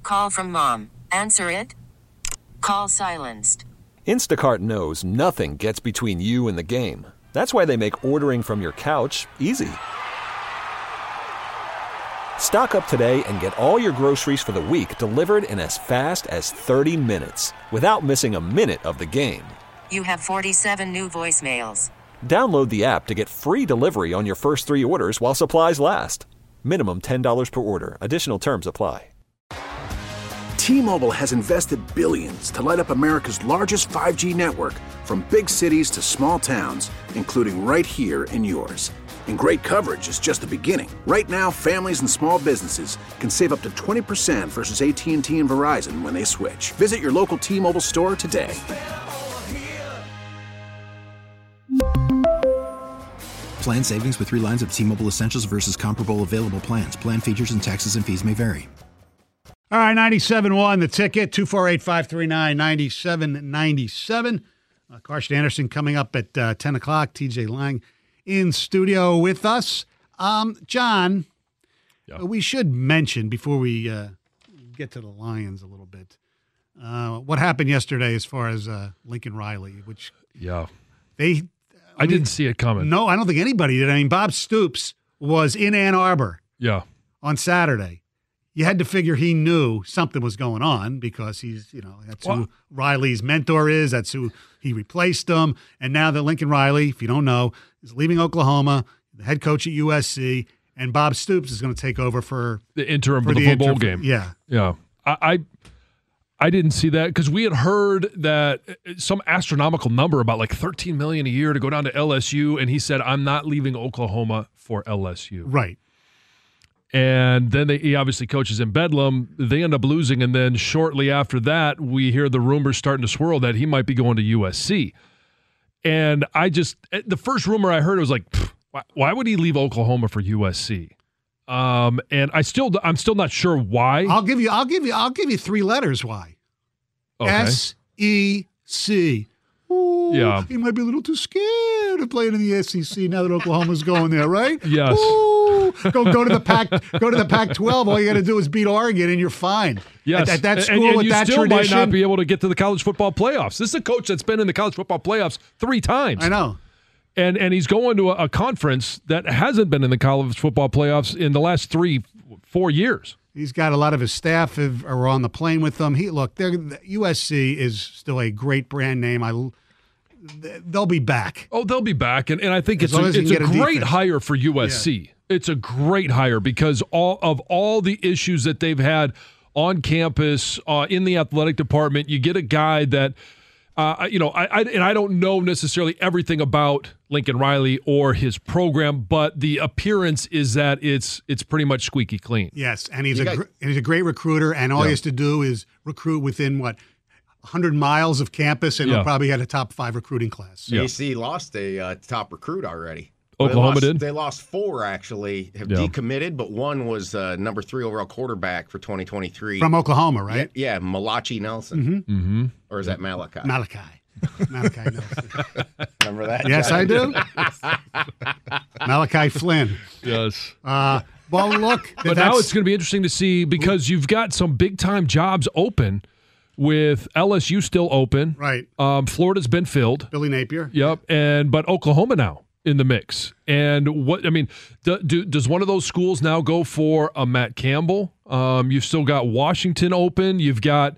Call from mom. Answer it. Call silenced. Instacart knows nothing gets between you and the game. That's why they make ordering from your couch easy. Stock up today and get all your groceries for the week delivered in as fast as 30 minutes without missing a minute of the game. You have 47 new voicemails. Download the app to get free delivery on your first 3 orders while supplies last. Minimum $10 per order. Additional terms apply. T-Mobile has invested billions to light up America's largest 5G network, from big cities to small towns, including right here in yours. And great coverage is just the beginning. Right now, families and small businesses can save up to 20% versus AT&T and Verizon when they switch. Visit your local T-Mobile store today. Plan savings with 3 lines of T-Mobile Essentials versus comparable available plans. Plan features and taxes and fees may vary. All right, 97.1, the ticket, 248-539-9797. Karsten Anderson coming up at 10 o'clock. TJ Lang in studio with us. John, we should mention before we get to the Lions a little bit, what happened yesterday as far as Lincoln Riley, which I didn't see it coming. No, I don't think anybody did. I mean, Bob Stoops was in Ann Arbor on Saturday. You had to figure he knew something was going on because he's, that's who Riley's mentor is. That's who he replaced him. And now that Lincoln Riley, if you don't know, is leaving Oklahoma, the head coach at USC, and Bob Stoops is going to take over for the interim for the football game. Yeah. I didn't see that because we had heard that some astronomical number about like $13 million a year to go down to LSU, and he said, "I'm not leaving Oklahoma for LSU." Right. And then he obviously coaches in Bedlam. They end up losing, and then shortly after that, we hear the rumors starting to swirl that he might be going to USC. And the first rumor I heard was like, why would he leave Oklahoma for USC? And I'm still not sure why. I'll give you 3 letters why. Okay. SEC. Ooh, yeah. He might be a little too scared of playing in the SEC now that Oklahoma's going there, right? Yes. Ooh, go to the Pac-12. All you got to do is beat Oregon, and you're fine. Yes. At that school, and with you that still tradition, might not be able to get to the college football playoffs. This is a coach that's been in the college football playoffs 3 times. I know. And he's going to a conference that hasn't been in the college football playoffs in the last 3-4 years. He's got a lot of his staff are on the plane with them. USC is still a great brand name. They'll be back. Oh, they'll be back, and I think it's a great hire for USC. Yeah. It's a great hire because all the issues that they've had on campus, in the athletic department, you get a guy that, I don't know necessarily everything about Lincoln Riley or his program, but the appearance is that it's pretty much squeaky clean. Yes, and he's a great recruiter, and all he has to do is recruit within 100 miles of campus, and he'll probably had a top 5 recruiting class. AC lost a top recruit already. Oklahoma did? They lost 4, actually, have decommitted, but one was number 3 overall quarterback for 2023. From Oklahoma, right? Yeah, Malachi Nelson. Mm-hmm. Mm-hmm. Or is that Malachi? Malachi Nelson. Remember that? Yes, John? I do. Malachi Flynn. Yes. Well, look. But now it's going to be interesting to see because you've got some big-time jobs open with LSU still open. Right. Florida's been filled. Billy Napier. Yep. But Oklahoma now in the mix. And does one of those schools now go for a Matt Campbell? You've still got Washington open. You've got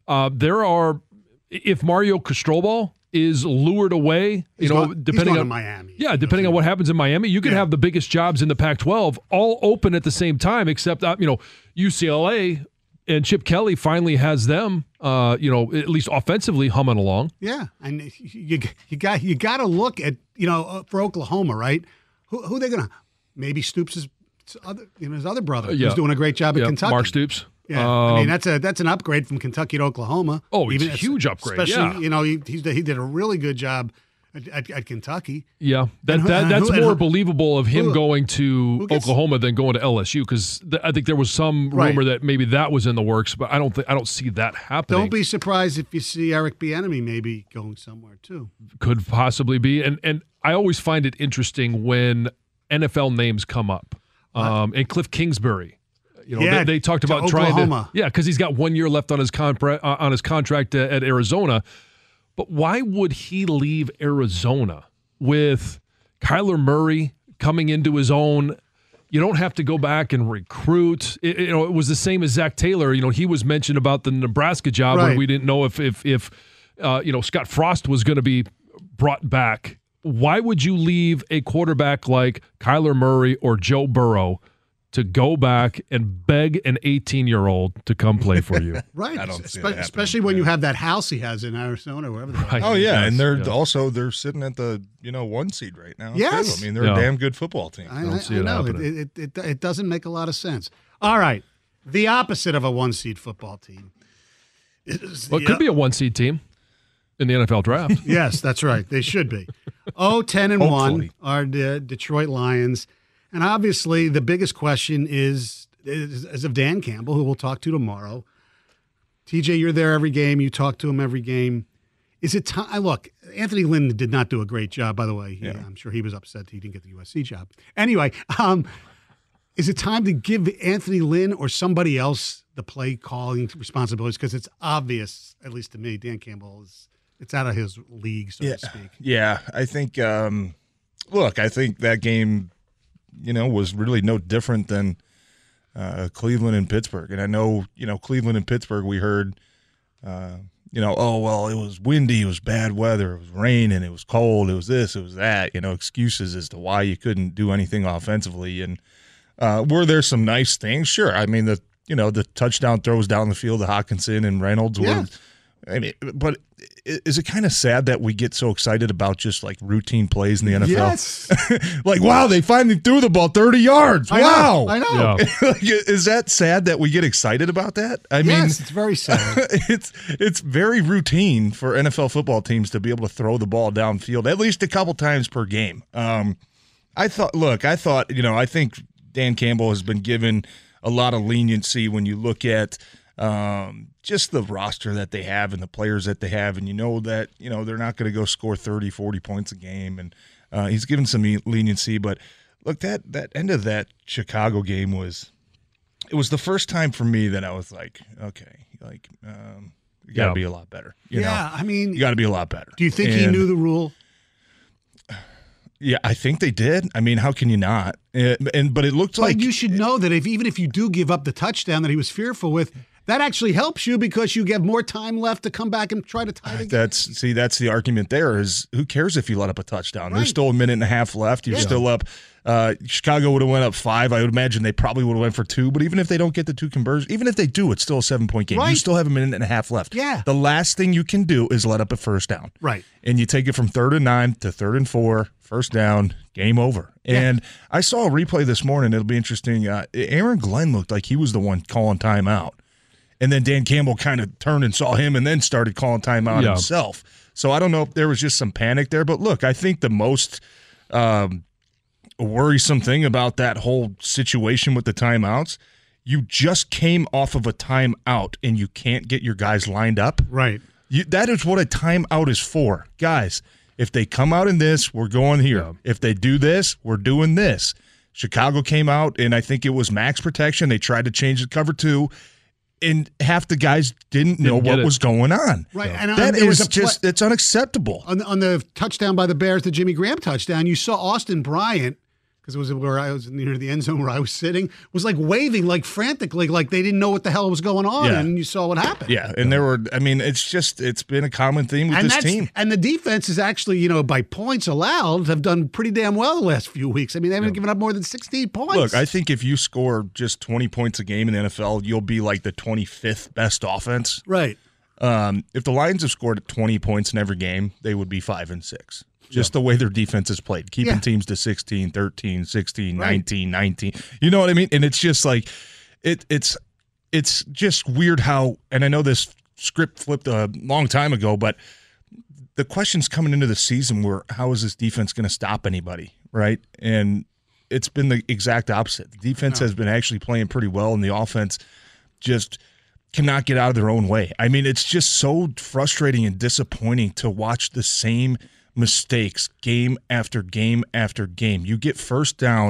if Mario Cristobal is lured away, depending on Miami. Yeah, depending on what happens in Miami, you could have the biggest jobs in the Pac-12 all open at the same time, except UCLA and Chip Kelly finally has them, at least offensively humming along. Yeah, and you got to look at for Oklahoma, right? Who they gonna maybe Stoops' his other brother who's doing a great job at Kentucky. Mark Stoops. Yeah, I mean that's an upgrade from Kentucky to Oklahoma. Oh, it's a huge upgrade. Especially he did a really good job at Kentucky. Yeah, that's more believable of him going to Oklahoma than going to LSU because I think there was some rumor that maybe that was in the works, but I don't see that happening. Don't be surprised if you see Eric Bieniemy maybe going somewhere too. Could possibly be, and I always find it interesting when NFL names come up, and Cliff Kingsbury They talked about trying to, because he's got 1 year left on his contract at Arizona. But why would he leave Arizona with Kyler Murray coming into his own? You don't have to go back and recruit. It was the same as Zach Taylor. He was mentioned about the Nebraska job where we didn't know if Scott Frost was going to be brought back. Why would you leave a quarterback like Kyler Murray or Joe Burrow to go back and beg an 18-year-old to come play for you? Right. I don't especially when you have that house he has in Arizona or wherever. Right. Oh, yeah. And they're sitting at the 1 seed right now. Yes. Too. I mean, they're a damn good football team. I don't see it happening. It doesn't make a lot of sense. All right. The opposite of a 1 seed football team. It could be a 1 seed team in the NFL draft. Yes, that's right. They should be. 10-1 are the Detroit Lions. And obviously, the biggest question is of Dan Campbell, who we'll talk to tomorrow. TJ, you're there every game. You talk to him every game. Is it time? Look, Anthony Lynn did not do a great job, by the way. I'm sure he was upset he didn't get the USC job. Anyway, is it time to give Anthony Lynn or somebody else the play calling responsibilities? Because it's obvious, at least to me, Dan Campbell it's out of his league, so to speak. Yeah, I think. I think that game, was really no different than Cleveland and Pittsburgh. And I know, Cleveland and Pittsburgh, we heard, it was windy, it was bad weather, it was raining, it was cold, it was this, it was that, excuses as to why you couldn't do anything offensively. And were there some nice things? Sure. I mean, the touchdown throws down the field to Hockenson and Reynolds were – but is it kind of sad that we get so excited about just like routine plays in the NFL? Yes. Wow, they finally threw the ball 30 yards. Wow. I know. Yeah. Is that sad that we get excited about that? I mean, it's very sad. It's very routine for NFL football teams to be able to throw the ball downfield at least a couple times per game. I think Dan Campbell has been given a lot of leniency when you look at just the roster that they have and the players that they have, and that they're not going to go score 30, 40 points a game, and he's given some leniency. But look, that end of that Chicago game was the first time for me that I was like, okay, you got to be a lot better. I mean, you got to be a lot better. Do you think he knew the rule? Yeah, I think they did. I mean, how can you not? But it looked like you should know that even if you do give up the touchdown that he was fearful with, that actually helps you because you get more time left to come back and try to tie the game. That's the argument there is who cares if you let up a touchdown? Right. There's still a minute and a half left. You're still up. Chicago would have went up 5. I would imagine they probably would have went for 2. But even if they don't get the 2 conversions, even if they do, it's still a 7-point game. Right. You still have a minute and a half left. Yeah. The last thing you can do is let up a first down. Right. And you take it from 3rd and 9 to 3rd and 4, first down, game over. And I saw a replay this morning. It'll be interesting. Aaron Glenn looked like he was the one calling timeout. And then Dan Campbell kind of turned and saw him and then started calling timeout himself. So I don't know if there was just some panic there. But, look, I think the most worrisome thing about that whole situation with the timeouts, you just came off of a timeout and you can't get your guys lined up. Right. That is what a timeout is for. Guys, if they come out in this, we're going here. Yeah. If they do this, we're doing this. Chicago came out, and I think it was max protection. They tried to change the cover 2. And half the guys didn't know what was going on. Right. And that is just, it's unacceptable. On the touchdown by the Bears, the Jimmy Graham touchdown, you saw Austin Bryant, because it was where I was near the end zone where I was sitting, was like waving like frantically, like they didn't know what the hell was going on, and you saw what happened. Yeah, and it's been a common theme with this team. And the defense is actually, by points allowed, have done pretty damn well the last few weeks. I mean, they haven't given up more than 16 points. Look, I think if you score just 20 points a game in the NFL, you'll be like the 25th best offense. Right. If the Lions have scored 20 points in every game, they would be 5-6. Just the way their defense is played, keeping teams to 16, 13, 16, 19, 19. You know what I mean? And it's just like it's just weird how, and I know this script flipped a long time ago, but the questions coming into the season were, how is this defense going to stop anybody, right? And it's been the exact opposite. The defense has been actually playing pretty well, and the offense just cannot get out of their own way. I mean, it's just so frustrating and disappointing to watch the same mistakes game after game after game. You get first down,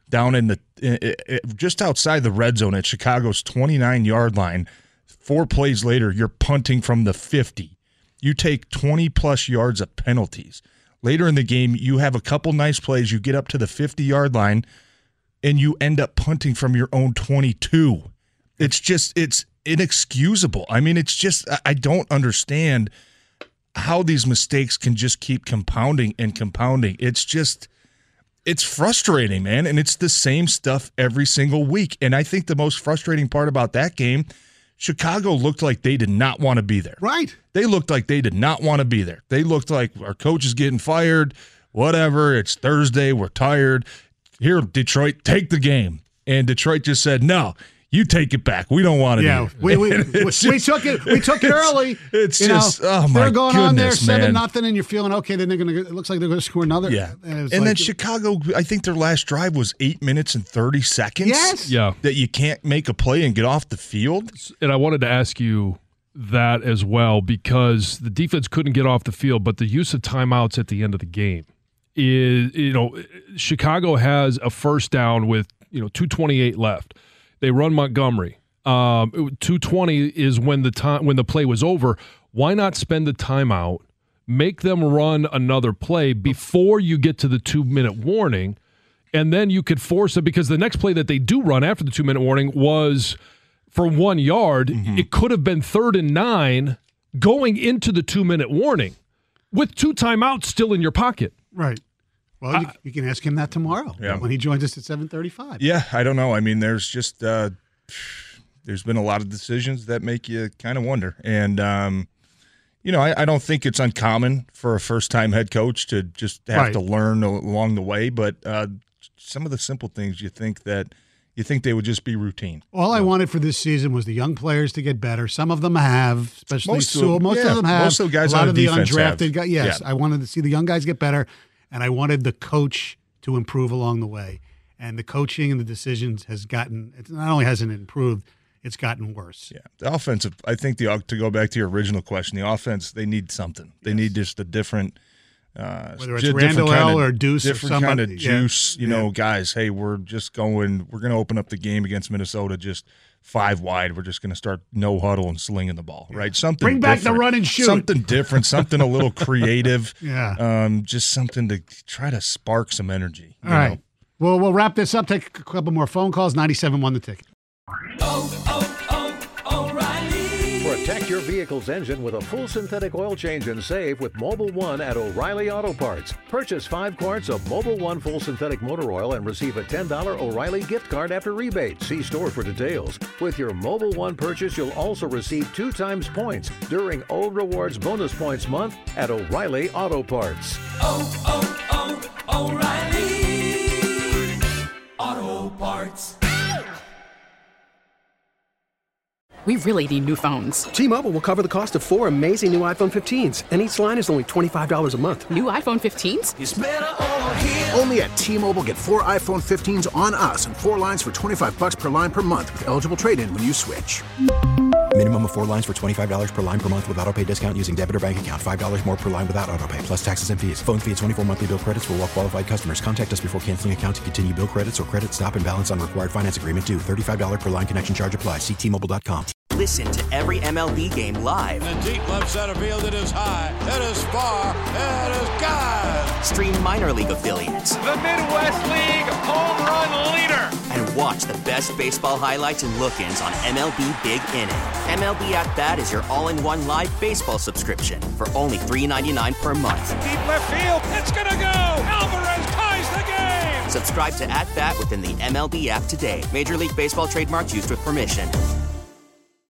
down in the just outside the red zone at Chicago's 29-yard line. 4 plays later, you're punting from the 50. You take 20-plus yards of penalties. Later in the game, you have a couple nice plays. You get up to the 50-yard line, and you end up punting from your own 22. It's inexcusable. I mean, it's just, I don't understand how these mistakes can just keep compounding and compounding. It's frustrating, man, and it's the same stuff every single week. And I think the most frustrating part about that game, Chicago looked like they did not want to be there. Right. They looked like they did not want to be there. They looked like our coach is getting fired, whatever, it's Thursday, we're tired. Here, Detroit, take the game. And Detroit just said, no, you take it back. We don't want it. Yeah, we took it. We took it early. It's just, oh my they're going goodness, on there 7-0, man. and you're feeling okay. Then it looks like they're going to score another. Yeah, and then Chicago, I think their last drive was 8 minutes and 30 seconds. Yes. Yeah. That you can't make a play and get off the field. And I wanted to ask you that as well, because the defense couldn't get off the field, but the use of timeouts at the end of the game is, Chicago has a first down with 2:28 left. They run Montgomery. 2:20 is when the play was over. Why not spend the timeout, make them run another play before you get to the 2-minute warning, and then you could force it, because the next play that they do run after the 2-minute warning was for 1 yard. Mm-hmm. It could have been 3rd and 9 going into the 2-minute warning with 2 timeouts still in your pocket. Right. Well, you can ask him that tomorrow when he joins us at 7:35. Yeah, I don't know. I mean, there's just there's been a lot of decisions that make you kind of wonder. And, I don't think it's uncommon for a first-time head coach to just have to learn along the way. But some of the simple things you think they would just be routine. All I wanted for this season was the young players to get better. Some of them have, especially Sewell. Most of them have. Most of the guys a lot on of the undrafted guys. Yes, I wanted to see the young guys get better. And I wanted the coach to improve along the way. And the coaching and the decisions it not only hasn't improved, it's gotten worse. Yeah. The offensive, I think to go back to your original question, the offense, they need something. They need just a different, whether it's Randall L. or Deuce or different kind of juice, guys, hey, we're going to open up the game against Minnesota just 5 wide. We're just going to start no huddle and slinging the ball, right? Something Bring back the run and shoot. Something different, something a little creative. Yeah. Just something to try to spark some energy. All right. Well, we'll wrap this up. Take a couple more phone calls. 97.1 The Ticket. O'Reilly. Protect your vehicle's engine with a full synthetic oil change and save with Mobil 1 at O'Reilly Auto Parts. Purchase 5 quarts of Mobil 1 full synthetic motor oil and receive a $10 O'Reilly gift card after rebate. See store for details. With your Mobil 1 purchase, you'll also receive 2 times points during O Rewards Bonus Points Month at O'Reilly Auto Parts. O'Reilly Auto Parts. We really need new phones. T-Mobile will cover the cost of 4 amazing new iPhone 15s, and each line is only $25 a month. New iPhone 15s? It's better over here. Only at T-Mobile, get 4 iPhone 15s on us and 4 lines for $25 per line per month with eligible trade-in when you switch. Minimum of 4 lines for $25 per line per month with autopay discount using debit or bank account. $5 more per line without autopay, plus taxes and fees. Phone fee at 24 monthly bill credits for well-qualified customers. Contact us before canceling account to continue bill credits or credit stop and balance on required finance agreement due. $35 per line connection charge applies. See T-Mobile.com. Listen to every MLB game live. In the deep left center field, it is high, it is far, it is gone. Stream minor league affiliates. The Midwest League home run leader. And watch the best baseball highlights and look-ins on MLB Big Inning. MLB At Bat is your all-in-one live baseball subscription for only $3.99 per month. Deep left field, it's gonna go. Alvarez ties the game. Subscribe to At Bat within the MLB app today. Major League Baseball trademarks used with permission.